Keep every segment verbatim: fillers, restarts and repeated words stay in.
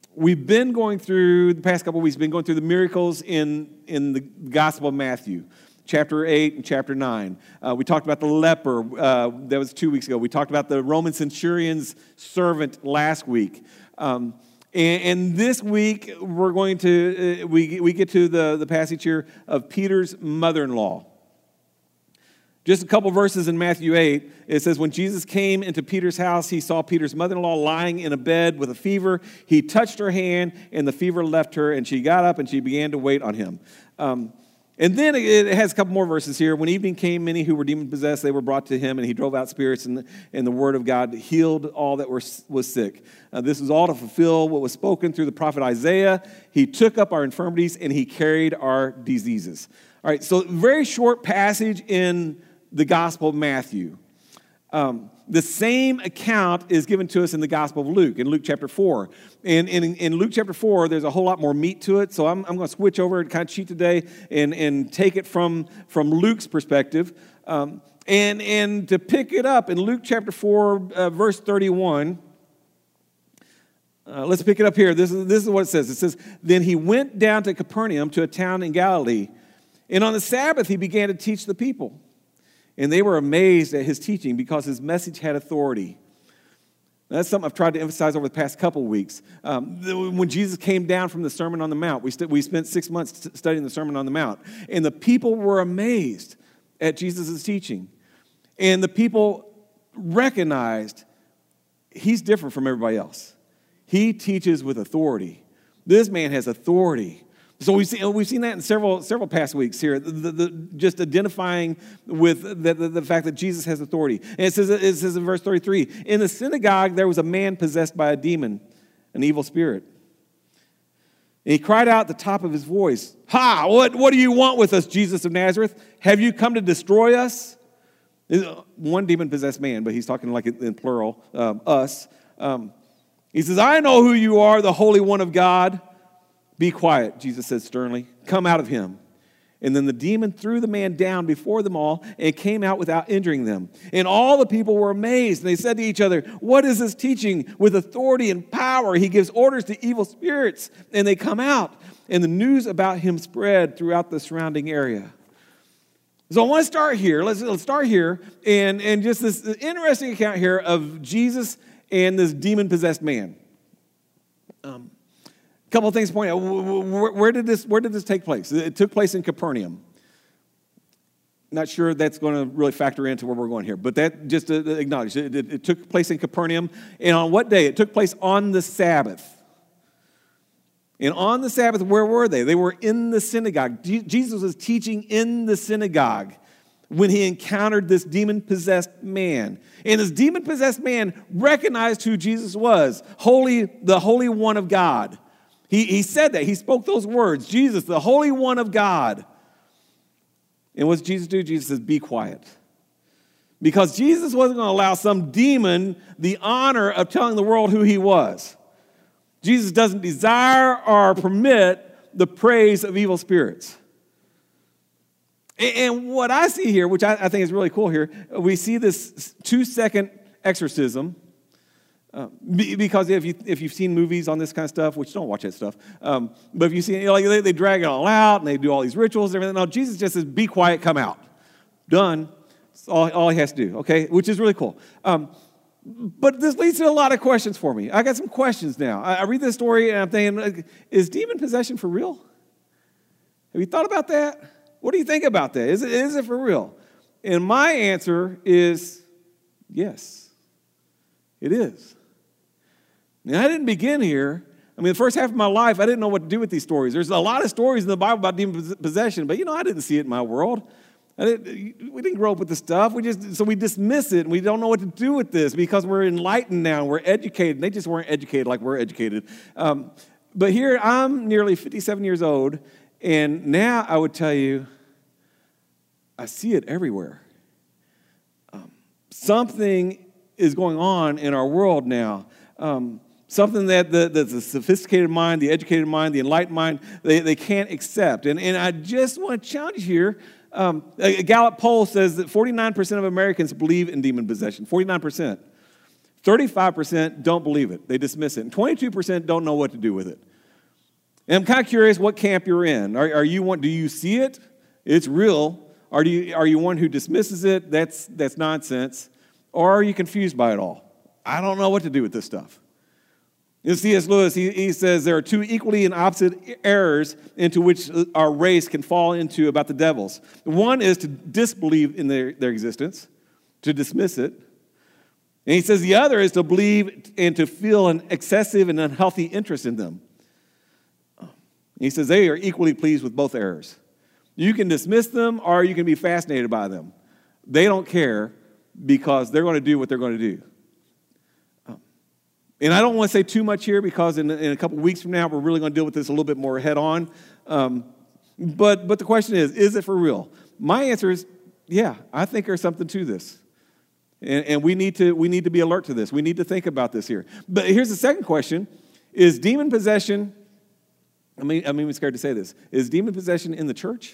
we've been going through, the past couple of weeks, been going through the miracles in, in the Gospel of Matthew, chapter eight and chapter nine. Uh, we talked about the leper, uh, that was two weeks ago. We talked about the Roman centurion's servant last week. Um, and, and this week, we're going to, uh, we, we get to the, the passage here of Peter's mother-in-law. Just a couple verses in Matthew eight, it says, when Jesus came into Peter's house, he saw Peter's mother-in-law lying in a bed with a fever. He touched her hand, and the fever left her, and she got up, and she began to wait on him. Um, and then it has a couple more verses here. When evening came, many who were demon-possessed, they were brought to him, and he drove out spirits, and, and the word of God healed all that were, was sick. Uh, this was all to fulfill what was spoken through the prophet Isaiah. He took up our infirmities, and he carried our diseases. All right, so very short passage in the Gospel of Matthew. Um, the same account is given to us in the Gospel of Luke, in Luke chapter four. And in, in Luke chapter four, there's a whole lot more meat to it, so I'm, I'm going to switch over and kind of cheat today and, and take it from, from Luke's perspective. Um, and, and to pick it up in Luke chapter four, uh, verse thirty-one, uh, let's pick it up here. This is, this is what it says. It says, then he went down to Capernaum, to a town in Galilee, and on the Sabbath he began to teach the people. And they were amazed at his teaching because his message had authority. That's something I've tried to emphasize over the past couple of weeks. Um, when Jesus came down from the Sermon on the Mount, we, st- we spent six months studying the Sermon on the Mount. And the people were amazed at Jesus' teaching. And the people recognized he's different from everybody else. He teaches with authority. This man has authority. So we've seen, we've seen that in several several past weeks here, the, the, the, just identifying with the, the, the fact that Jesus has authority. And it says, it says in verse thirty-three, in the synagogue there was a man possessed by a demon, an evil spirit. And he cried out at the top of his voice, ha, what, what do you want with us, Jesus of Nazareth? Have you come to destroy us? One demon-possessed man, but he's talking like in plural, um, us. Um, he says, I know who you are, the Holy One of God. Be quiet, Jesus said sternly. Come out of him. And then the demon threw the man down before them all and came out without injuring them. And all the people were amazed. And they said to each other, what is this teaching? With authority and power, he gives orders to evil spirits, and they come out. And the news about him spread throughout the surrounding area. So I want to start here. Let's, let's start here. And, and just this interesting account here of Jesus and this demon-possessed man. Um. A couple of things to point out. Where, where did this Where did this take place? It took place in Capernaum. Not sure that's going to really factor into where we're going here, but that just to acknowledge it, it, it took place in Capernaum. And on what day? It took place on the Sabbath. And on the Sabbath, where were they? They were in the synagogue. Jesus was teaching in the synagogue when he encountered this demon-possessed man. And this demon-possessed man recognized who Jesus was, holy, the Holy One of God. He, he said that. He spoke those words. Jesus, the Holy One of God. And what does Jesus do? Jesus says, be quiet. Because Jesus wasn't going to allow some demon the honor of telling the world who he was. Jesus doesn't desire or permit the praise of evil spirits. And, and what I see here, which I, I think is really cool here, we see this two-second exorcism. Uh, because if, you, if you've seen movies on this kind of stuff, which don't watch that stuff, um, but if you see, you know, like they, they drag it all out and they do all these rituals and everything. No, Jesus just says, be quiet, come out. Done. That's all, all he has to do, okay? Which is really cool. Um, but this leads to a lot of questions for me. I got some questions now. I, I read this story and I'm thinking, is demon possession for real? Have you thought about that? What do you think about that? Is it, is it for real? And my answer is yes, it is. Now, I didn't begin here. I mean, the first half of my life, I didn't know what to do with these stories. There's a lot of stories in the Bible about demon possession, but, you know, I didn't see it in my world. I didn't, we didn't grow up with this stuff. We just So we dismiss it, and we don't know what to do with this because we're enlightened now. We're educated. They just weren't educated like we're educated. Um, but here, I'm nearly fifty-seven years old, and now I would tell you, I see it everywhere. Um, something is going on in our world now. Um, Something that the, the, the sophisticated mind, the educated mind, the enlightened mind, they, they can't accept. And, and I just want to challenge you here. Um, a Gallup poll says that forty-nine percent of Americans believe in demon possession. forty-nine percent. thirty-five percent don't believe it. They dismiss it. And twenty-two percent don't know what to do with it. And I'm kind of curious what camp you're in. Are, are you one, do you see it? It's real. Are you, are you one who dismisses it? That's, that's nonsense. Or are you confused by it all? I don't know what to do with this stuff. You C S Lewis, he, he says there are two equally and opposite errors into which our race can fall into about the devils. One is to disbelieve in their, their existence, to dismiss it. And he says the other is to believe and to feel an excessive and unhealthy interest in them. He says they are equally pleased with both errors. You can dismiss them or you can be fascinated by them. They don't care because they're going to do what they're going to do. And I don't want to say too much here because in, in a couple of weeks from now, we're really going to deal with this a little bit more head on. Um, but, but the question is, is it for real? My answer is, yeah, I think there's something to this. And, and we need to we need to be alert to this. We need to think about this here. But here's the second question. Is demon possession, I mean, I'm even scared to say this, is demon possession in the church?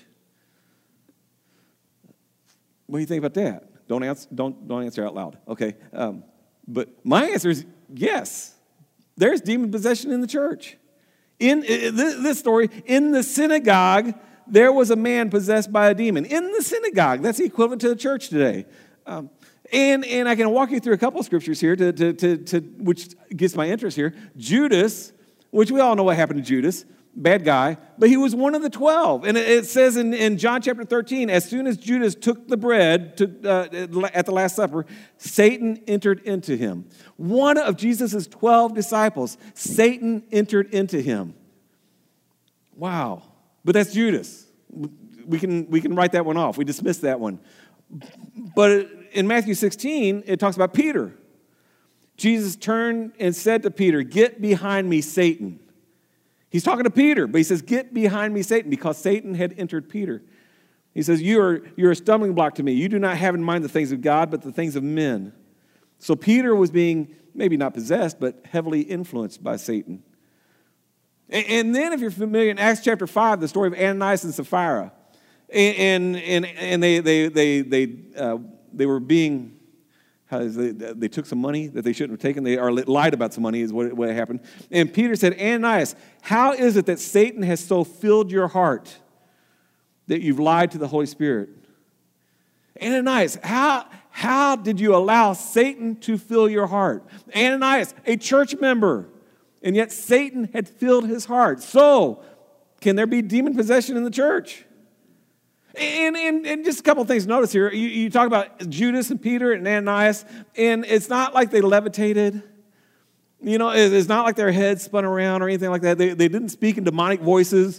What do you think about that? Don't answer, don't, don't answer out loud. Okay. Um, but my answer is yes. There's demon possession in the church. In, in this story, in the synagogue, there was a man possessed by a demon. In the synagogue. That's the equivalent to the church today. Um, and, and I can walk you through a couple of scriptures here, to, to, to, to, which gets my interest here. Judas, which we all know what happened to Judas. Bad guy, but he was one of the twelve. And it, it says in, in John chapter thirteen, as soon as Judas took the bread to, uh, at the Last Supper, Satan entered into him. One of Jesus' twelve disciples, Satan entered into him. Wow. But that's Judas. We can, we can write that one off. We dismiss that one. But in Matthew sixteen, it talks about Peter. Jesus turned and said to Peter, "Get behind me, Satan." He's talking to Peter, but he says, "Get behind me, Satan," because Satan had entered Peter. He says, you are, you're a stumbling block to me. You do not have in mind the things of God, but the things of men. So Peter was being, maybe not possessed, but heavily influenced by Satan. And, and then if you're familiar, in Acts chapter five, the story of Ananias and Sapphira, and, and, and they, they, they, they, uh, they were being... How is they, they took some money that they shouldn't have taken. They or lied about some money is what, what happened. And Peter said, "Ananias, how is it that Satan has so filled your heart that you've lied to the Holy Spirit?" Ananias, how, how did you allow Satan to fill your heart? Ananias, a church member, and yet Satan had filled his heart. So, can there be demon possession in the church? And, and, and just a couple of things to notice here. You, you talk about Judas and Peter and Ananias, and it's not like they levitated. You know, it, it's not like their heads spun around or anything like that. They, they didn't speak in demonic voices.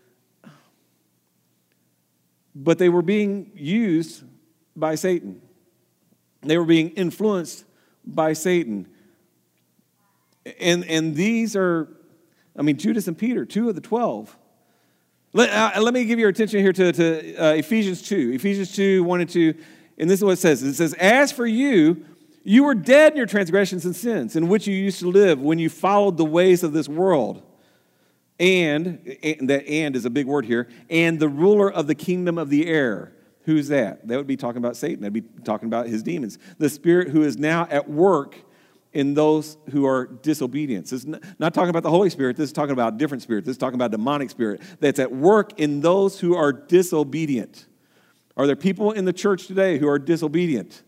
But they were being used by Satan. They were being influenced by Satan. And, and these are, I mean, Judas and Peter, two of the twelve. Let, uh, let me give your attention here to, to uh, Ephesians two. Ephesians two, one and two. And this is what it says. It says, "As for you, you were dead in your transgressions and sins, in which you used to live when you followed the ways of this world. And, and that and is a big word here, and the ruler of the kingdom of the air." Who's that? That would be talking about Satan. That'd be talking about his demons. The spirit who is now at work in those who are disobedient. This is not talking about the Holy Spirit. This is talking about a different spirit. This is talking about a demonic spirit that's at work in those who are disobedient. Are there people in the church today who are disobedient?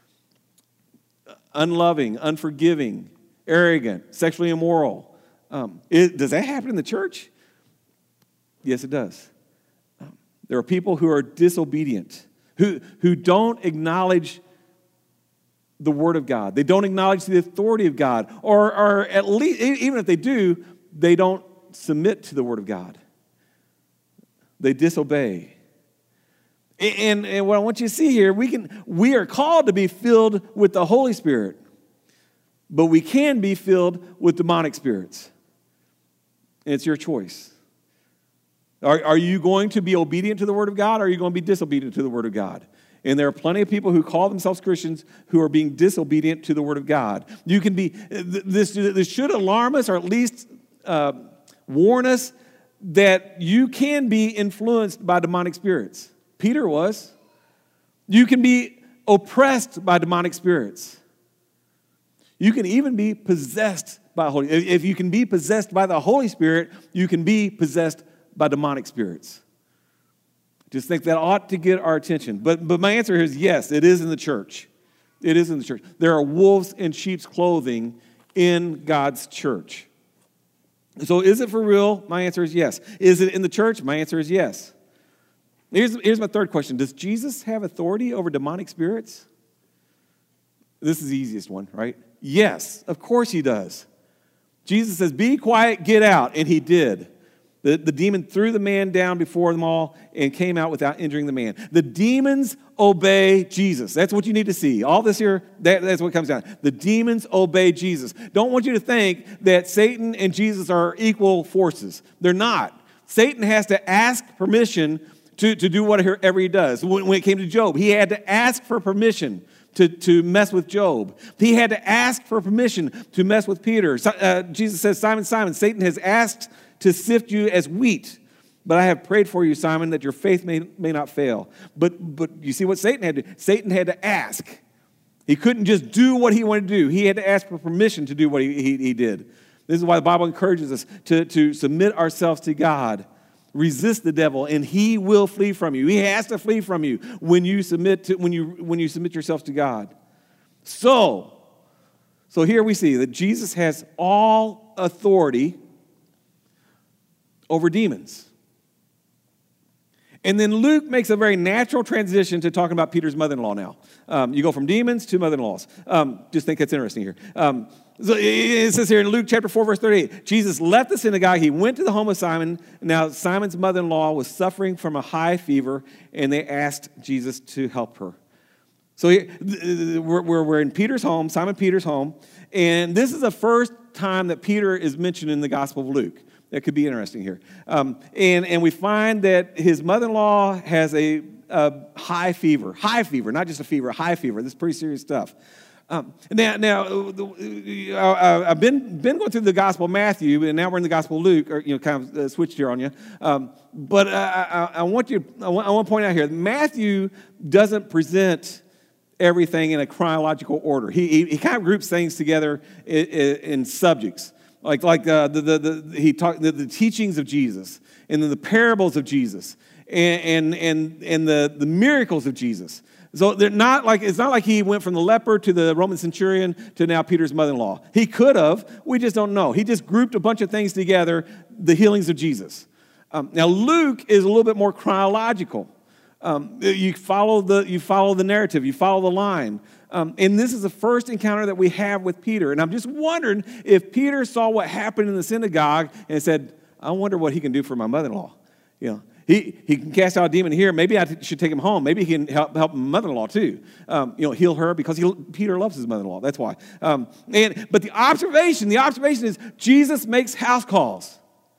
Unloving, unforgiving, arrogant, sexually immoral. Um, it, does that happen in the church? Yes, it does. Um, there are people who are disobedient, who, who don't acknowledge the Word of God. They don't acknowledge the authority of God. Or, or at least, even if they do, they don't submit to the Word of God. They disobey. And, and what I want you to see here, we can we are called to be filled with the Holy Spirit, but we can be filled with demonic spirits. And it's your choice. Are, are you going to be obedient to the Word of God, or are you going to be disobedient to the Word of God? And there are plenty of people who call themselves Christians who are being disobedient to the Word of God. You can be, this, this should alarm us, or at least uh, warn us that you can be influenced by demonic spirits. Peter was. You can be oppressed by demonic spirits. You can even be possessed by the Holy. If you can be possessed by the Holy Spirit, you can be possessed by demonic spirits. Just think that ought to get our attention. But, but my answer is yes, it is in the church. It is in the church. There are wolves in sheep's clothing in God's church. So is it for real? My answer is yes. Is it in the church? My answer is yes. Here's, here's my third question. Does Jesus have authority over demonic spirits? This is the easiest one, right? Yes, of course he does. Jesus says, be quiet, get out, and he did. The, the demon threw the man down before them all and came out without injuring the man. The demons obey Jesus. That's what you need to see. All this here, that, that's what comes down. The demons obey Jesus. Don't want you to think that Satan and Jesus are equal forces. They're not. Satan has to ask permission to, to do whatever he does. When, when it came to Job, he had to ask for permission to, to mess with Job. He had to ask for permission to mess with Peter. Uh, Jesus says, Simon, Simon, Satan has asked to sift you as wheat, but I have prayed for you, Simon, that your faith may, may not fail. But, but you see what Satan had to do? Satan had to ask. He couldn't just do what he wanted to do. He had to ask for permission to do what he, he, he did. This is why the Bible encourages us to, to submit ourselves to God. Resist the devil, and he will flee from you. He has to flee from you when you submit to when you when you submit yourself to God. So, so here we see that Jesus has all authority over demons. And then Luke makes a very natural transition to talking about Peter's mother-in-law now. Um, you go from demons to mother-in-laws. Um, just think that's interesting here. Um, so it says here in Luke chapter four, verse thirty-eight, Jesus left the synagogue. He went to the home of Simon. Now Simon's mother-in-law was suffering from a high fever, and they asked Jesus to help her. So we're, we're in Peter's home, Simon Peter's home, and this is the first time that Peter is mentioned in the Gospel of Luke. That could be interesting here. Um, and, and we find that his mother-in-law has a, a high fever. High fever, not just a fever, a high fever. This is pretty serious stuff. Um, now, now uh, I've been, been going through the Gospel of Matthew, and now we're in the Gospel of Luke, or, you know, kind of uh, switched here on you. Um, but uh, I, I, want you, I want, I want to point out here, Matthew doesn't present everything in a chronological order. He, he, he kind of groups things together in, in, in subjects. Like like uh, the, the the he talked the, the teachings of Jesus, and then the parables of Jesus, and and and, and the, the miracles of Jesus. So they're not like it's not like he went from the leper to the Roman centurion to now Peter's mother-in-law. He could have. We just don't know. He just grouped a bunch of things together. The healings of Jesus. Um, now Luke is a little bit more chronological. Um, you follow the you follow the narrative. You follow the line. Um, and this is the first encounter that we have with Peter. And I'm just wondering if Peter saw what happened in the synagogue and said, I wonder what he can do for my mother-in-law. You know, he, he can cast out a demon here. Maybe I t- should take him home. Maybe he can help help my mother-in-law too. Um, you know, heal her because he, Peter loves his mother-in-law. That's why. Um, and but the observation, the observation is Jesus makes house calls.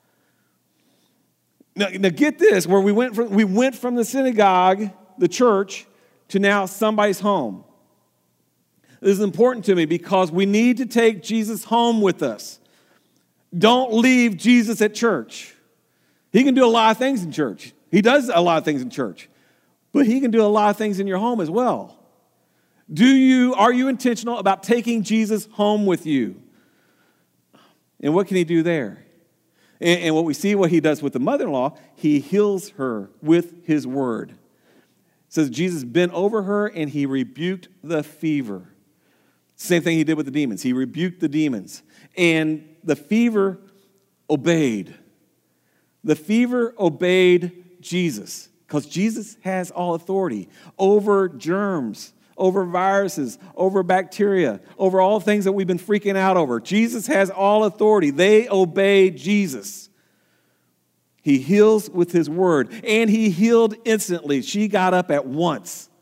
Now, now get this, where we went from we went from the synagogue, the church, to now somebody's home. This is important to me because we need to take Jesus home with us. Don't leave Jesus at church. He can do a lot of things in church. He does a lot of things in church. But he can do a lot of things in your home as well. Do you, are you intentional about taking Jesus home with you? And what can he do there? And, and what we see what he does with the mother-in-law, he heals her with his word. It says Jesus bent over her and he rebuked the fever. Same thing he did with the demons. He rebuked the demons. And the fever obeyed. The fever obeyed Jesus because Jesus has all authority over germs, over viruses, over bacteria, over all things that we've been freaking out over. Jesus has all authority. They obey Jesus. He heals with his word. And he healed instantly. She got up at once.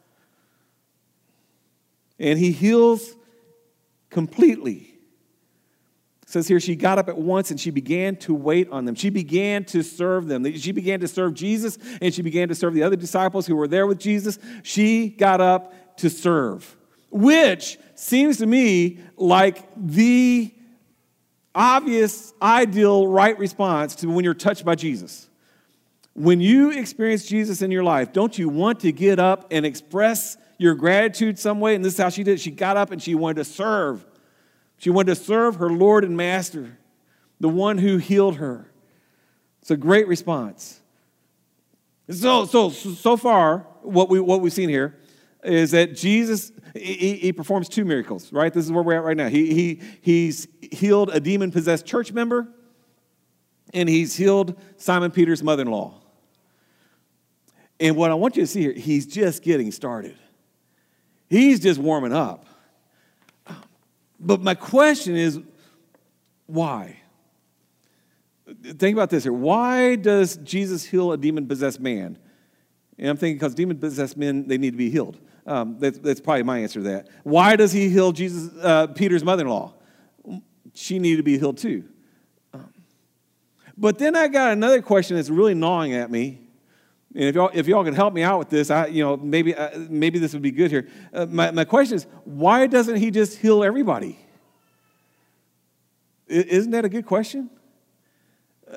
And he heals completely. It says here, she got up at once and she began to wait on them. She began to serve them. She began to serve Jesus and she began to serve the other disciples who were there with Jesus. She got up to serve, which seems to me like the obvious, ideal, right response to when you're touched by Jesus. When you experience Jesus in your life, don't you want to get up and express your gratitude some way? And this is how she did it. She got up and she wanted to serve. She wanted to serve her Lord and Master, the one who healed her. It's a great response. So, so, so far, what we what we've seen here is that Jesus he, he performs two miracles. Right, this is where we're at right now. He he he's healed a demon-possessed church member, and he's healed Simon Peter's mother-in-law. And what I want you to see here, he's just getting started. He's just warming up. But my question is, why? Think about this here. Why does Jesus heal a demon-possessed man? And I'm thinking because demon-possessed men, they need to be healed. Um, that's, that's probably my answer to that. Why does he heal Jesus, uh, Peter's mother-in-law? She needed to be healed too. Um, but then I got another question that's really gnawing at me. And if y'all, if y'all can help me out with this, I, you know, maybe, uh, maybe this would be good here. Uh, my, my question is, why doesn't he just heal everybody? I, isn't that a good question? Uh,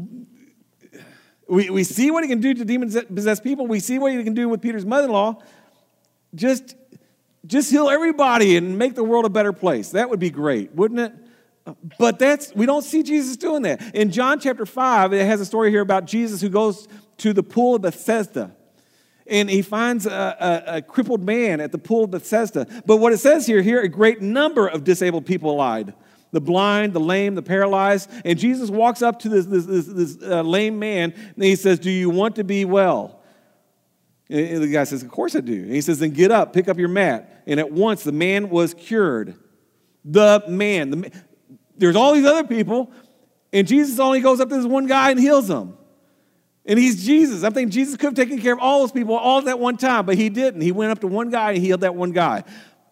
we we see what he can do to demon-possessed people. We see what he can do with Peter's mother-in-law. Just, just heal everybody and make the world a better place. That would be great, wouldn't it? But that's we don't see Jesus doing that. In John chapter five, it has a story here about Jesus who goes to the pool of Bethesda. And he finds a, a, a crippled man at the pool of Bethesda. But what it says here, here, a great number of disabled people lied. The blind, the lame, the paralyzed. And Jesus walks up to this, this, this, this uh, lame man, and he says, do you want to be well? And the guy says, of course I do. And he says, then get up, pick up your mat. And at once the man was cured. The man. The man. There's all these other people, and Jesus only goes up to this one guy and heals them. And he's Jesus. I think Jesus could have taken care of all those people all at that one time, but he didn't. He went up to one guy and healed that one guy.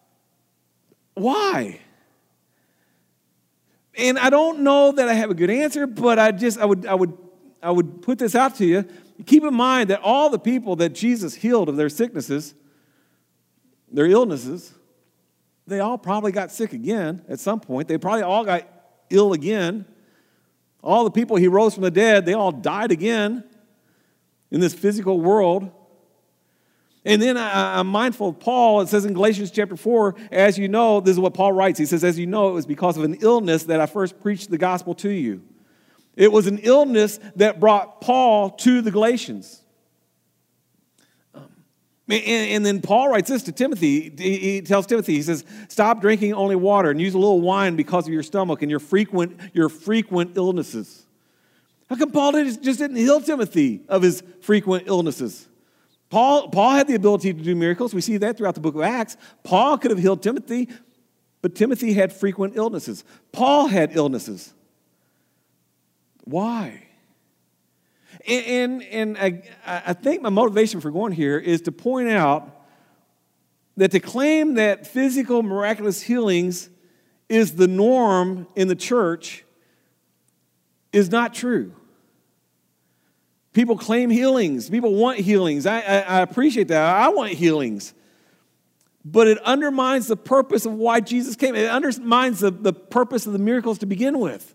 Why? And I don't know that I have a good answer, but I just I would I would I would put this out to you. Keep in mind that all the people that Jesus healed of their sicknesses, their illnesses, they all probably got sick again at some point. They probably all got ill again. All the people he rose from the dead, they all died again in this physical world. And then I, I'm mindful of Paul. It says in Galatians chapter four, as you know, this is what Paul writes. He says, as you know, it was because of an illness that I first preached the gospel to you. It was an illness that brought Paul to the Galatians. Um, and, and then Paul writes this to Timothy. He, he tells Timothy, he says, stop drinking only water and use a little wine because of your stomach and your frequent, your frequent illnesses. How come Paul just didn't heal Timothy of his frequent illnesses? Paul, Paul had the ability to do miracles. We see that throughout the book of Acts. Paul could have healed Timothy, but Timothy had frequent illnesses. Paul had illnesses. Why? And, and, and I, I think my motivation for going here is to point out that to claim that physical miraculous healings is the norm in the church is not true. People claim healings. People want healings. I, I, I appreciate that. I want healings. But it undermines the purpose of why Jesus came. It undermines the, the purpose of the miracles to begin with.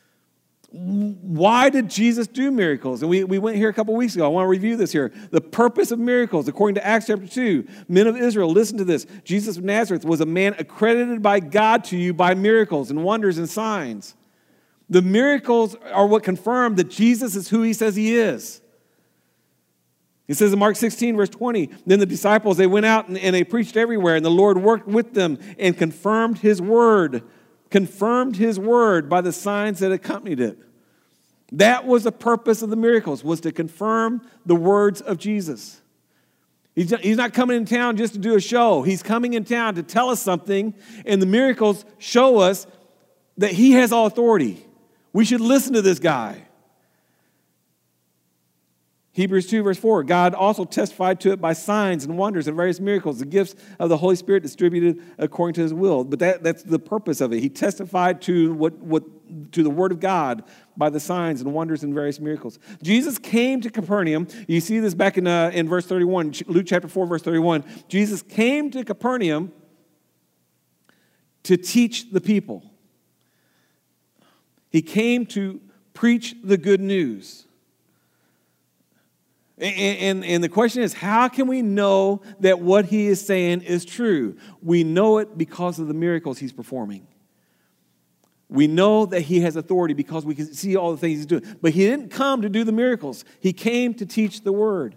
Why did Jesus do miracles? And we, we went here a couple weeks ago. I want to review this here. The purpose of miracles, according to Acts chapter two, men of Israel, listen to this. Jesus of Nazareth was a man accredited by God to you by miracles and wonders and signs. The miracles are what confirm that Jesus is who he says he is. He says in Mark sixteen, verse twenty, then the disciples, they went out and, and they preached everywhere, and the Lord worked with them and confirmed his word, confirmed his word by the signs that accompanied it. That was the purpose of the miracles, was to confirm the words of Jesus. He's, he's not coming in town just to do a show. He's coming in town to tell us something, and the miracles show us that he has all authority. We should listen to this guy. Hebrews two, verse four, God also testified to it by signs and wonders and various miracles, the gifts of the Holy Spirit distributed according to his will. But that, that's the purpose of it. He testified to what, what to the word of God by the signs and wonders and various miracles. Jesus came to Capernaum. You see this back in, uh, in verse thirty-one, Luke chapter four, verse thirty-one. Jesus came to Capernaum to teach the people. He came to preach the good news. And, and, and the question is, how can we know that what he is saying is true? We know it because of the miracles he's performing. We know that he has authority because we can see all the things he's doing. But he didn't come to do the miracles. He came to teach the word.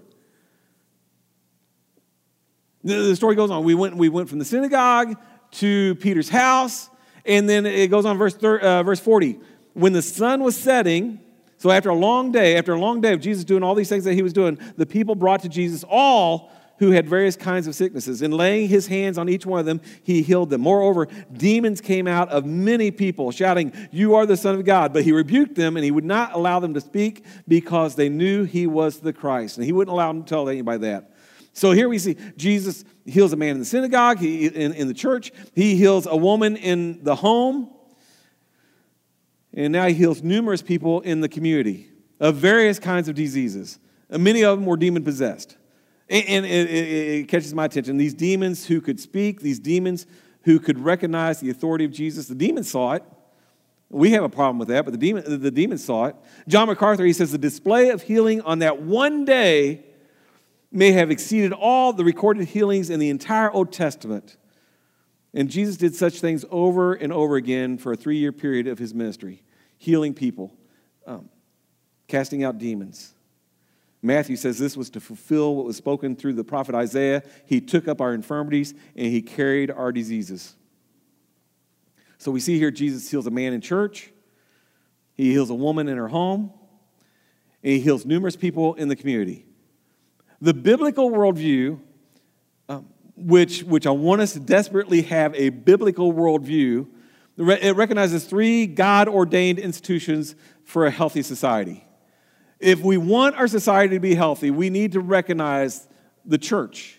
The story goes on. We went, we went from the synagogue to Peter's house, and then it goes on verse, uh, verse forty. When the sun was setting, so after a long day, after a long day of Jesus doing all these things that he was doing, the people brought to Jesus all who had various kinds of sicknesses. And laying his hands on each one of them, he healed them. Moreover, demons came out of many people, shouting, "You are the Son of God." But he rebuked them, and he would not allow them to speak because they knew he was the Christ. And he wouldn't allow them to tell anybody that. So here we see Jesus heals a man in the synagogue, he, in, in the church. He heals a woman in the home. And now he heals numerous people in the community of various kinds of diseases. And many of them were demon-possessed. And it, it, it catches my attention. These demons who could speak, these demons who could recognize the authority of Jesus, the demons saw it. We have a problem with that, but the, demon, the demons saw it. John MacArthur, he says, the display of healing on that one day may have exceeded all the recorded healings in the entire Old Testament. And Jesus did such things over and over again for a three-year period of his ministry, healing people, um, casting out demons. Matthew says this was to fulfill what was spoken through the prophet Isaiah. He took up our infirmities and he carried our diseases. So we see here Jesus heals a man in church. He heals a woman in her home. And he heals numerous people in the community. The biblical worldview, um, which, which I want us to desperately have a biblical worldview, it recognizes three God-ordained institutions for a healthy society. If we want our society to be healthy, we need to recognize the church.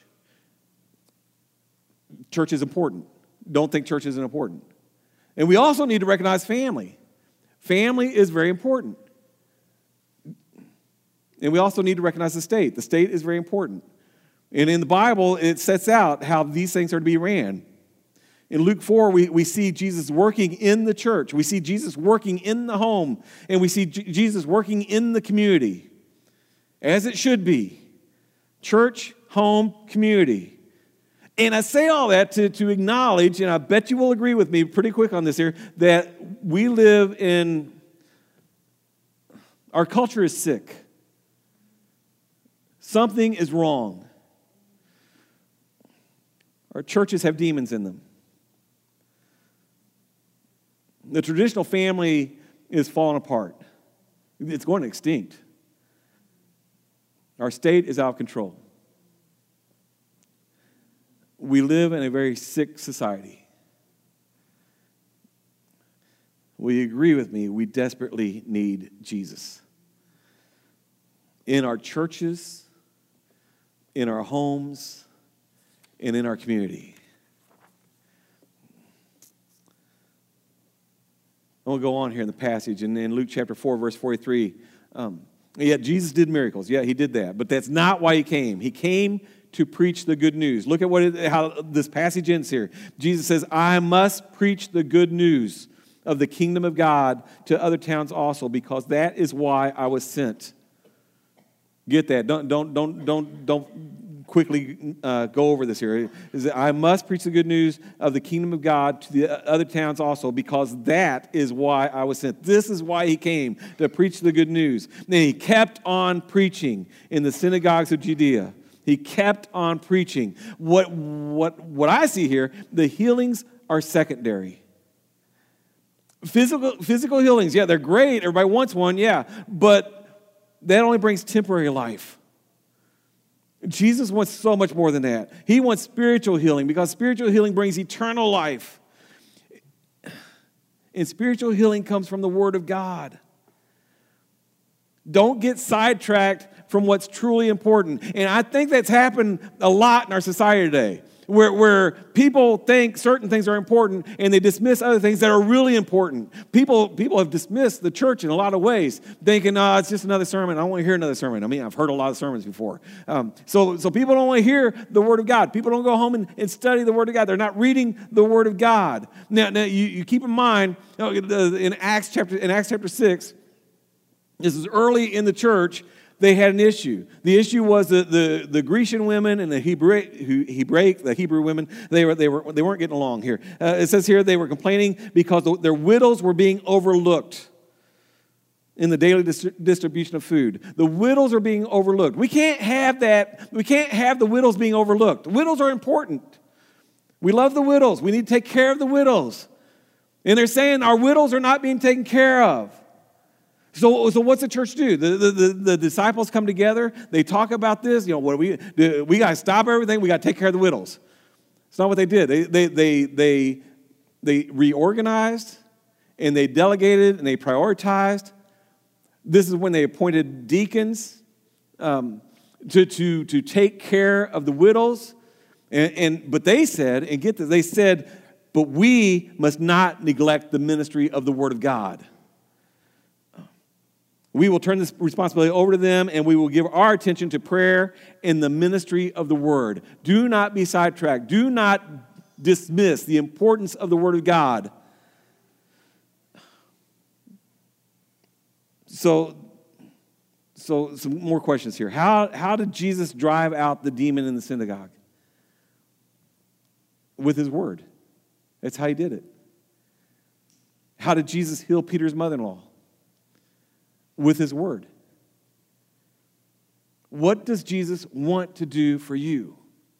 Church is important. Don't think church isn't important. And we also need to recognize family. Family is very important. And we also need to recognize the state. The state is very important. And in the Bible, it sets out how these things are to be ran. In Luke four, we, we see Jesus working in the church. We see Jesus working in the home. And we see J- Jesus working in the community. As it should be. Church, home, community. And I say all that to, to acknowledge, and I bet you will agree with me pretty quick on this here, that we live in, our culture is sick. Something is wrong. Our churches have demons in them. The traditional family is falling apart. It's going extinct. Our state is out of control. We live in a very sick society. Will you agree with me? We desperately need Jesus. In our churches, in our homes, and in our community. I'm going to go on here in the passage. And in Luke chapter four, verse forty-three, um, yeah, Jesus did miracles. Yeah, he did that. But that's not why he came. He came to preach the good news. Look at what it, how this passage ends here. Jesus says, I must preach the good news of the kingdom of God to other towns also, because that is why I was sent. Get that. Don't, don't, don't, don't, don't quickly uh, go over this here. Is that I must preach the good news of the kingdom of God to the other towns also, because that is why I was sent. This is why he came, to preach the good news. And he kept on preaching in the synagogues of Judea. He kept on preaching. What, what, what I see here, the healings are secondary. Physical, physical healings, yeah, they're great. Everybody wants one, yeah. But that only brings temporary life. Jesus wants so much more than that. He wants spiritual healing, because spiritual healing brings eternal life. And spiritual healing comes from the Word of God. Don't get sidetracked from what's truly important. And I think that's happened a lot in our society today, where, where people think certain things are important and they dismiss other things that are really important. People, people have dismissed the church in a lot of ways, thinking, oh, it's just another sermon. I don't want to hear another sermon. I mean, I've heard a lot of sermons before. Um, so, so people don't want to hear the Word of God. People don't go home and, and study the Word of God. They're not reading the Word of God. Now, now you, you keep in mind, you know, in Acts chapter in Acts chapter six, this is early in the church. they had an issue. The issue was the, the, the Grecian women and the Hebrew, Hebraic, the Hebrew women, they, were, they, were, they weren't getting along here. Uh, it says here they were complaining because their widows were being overlooked in the daily dis- distribution of food. The widows are being overlooked. We can't have that. We can't have the widows being overlooked. Widows are important. We love the widows. We need to take care of the widows. And they're saying our widows are not being taken care of. So, so what's the church do? The, the, the, the disciples come together. They talk about this. You know, what do we do? We got to stop everything. We got to take care of the widows. It's not what they did. They, they, they, they, they reorganized, and they delegated, and they prioritized. This is when they appointed deacons um, to, to, to take care of the widows. And, and but they said, and get this, they said, but we must not neglect the ministry of the Word of God. We will turn this responsibility over to them, and we will give our attention to prayer and the ministry of the Word. Do not be sidetracked. Do not dismiss the importance of the Word of God. So, so some more questions here. How, how did Jesus drive out the demon in the synagogue? With his word. That's how he did it. How did Jesus heal Peter's mother-in-law? With his word. What does Jesus want to do for you?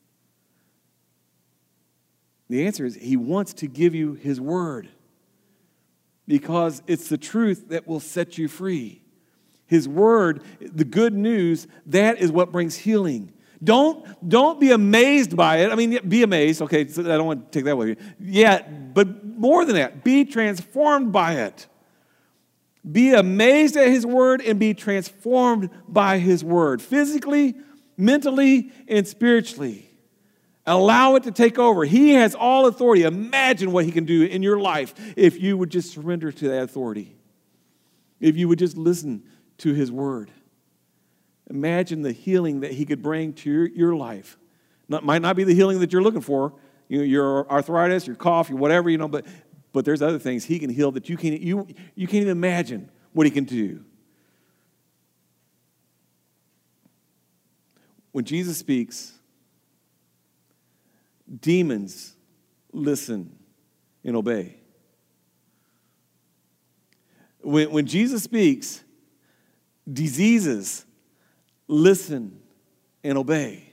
The answer is he wants to give you his word, because it's the truth that will set you free. His word, the good news, that is what brings healing. Don't, don't be amazed by it. I mean, be amazed. Okay, so I don't want to take that away. Yeah, but more than that, be transformed by it. Be amazed at his word and be transformed by his word, physically, mentally, and spiritually. Allow it to take over. He has all authority. Imagine what he can do in your life if you would just surrender to that authority. If you would just listen to his word. Imagine the healing that he could bring to your, your life. Not, might not be the healing that you're looking for, you know, your arthritis, your cough, your whatever, you know, but but there's other things he can heal that you can't you you can't even imagine what he can do. When Jesus speaks, demons listen and obey. When, when Jesus speaks, diseases listen and obey.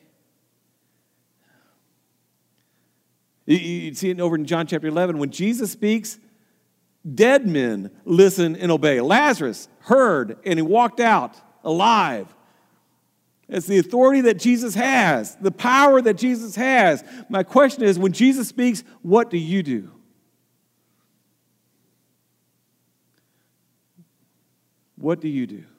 You, you see it over in John chapter eleven. When Jesus speaks, dead men listen and obey. Lazarus heard and he walked out alive. It's the authority that Jesus has, the power that Jesus has. My question is, when Jesus speaks, what do you do? What do you do?